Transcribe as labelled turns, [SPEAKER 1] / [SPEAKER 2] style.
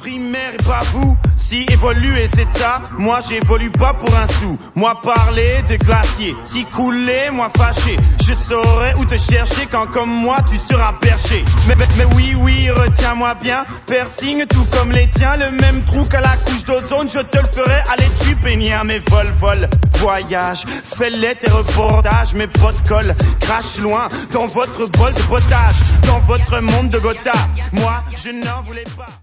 [SPEAKER 1] primaire et pas vous. Si évoluer c'est ça, moi j'évolue pas pour un sou. Moi parler de glacier, si couler, moi fâché. Je saurais où te chercher quand comme moi tu seras perché. Mais oui, retiens-moi bien, piercing tout comme les tiens. Le même trou qu'à la couche d'ozone, je te le ferai, allez tu peignien. Mais vol, voyage, fais-les tes reportages. Mes potes collent, crache loin dans votre bol de potage. Dans votre monde de Gotha, moi je n'en voulais pas.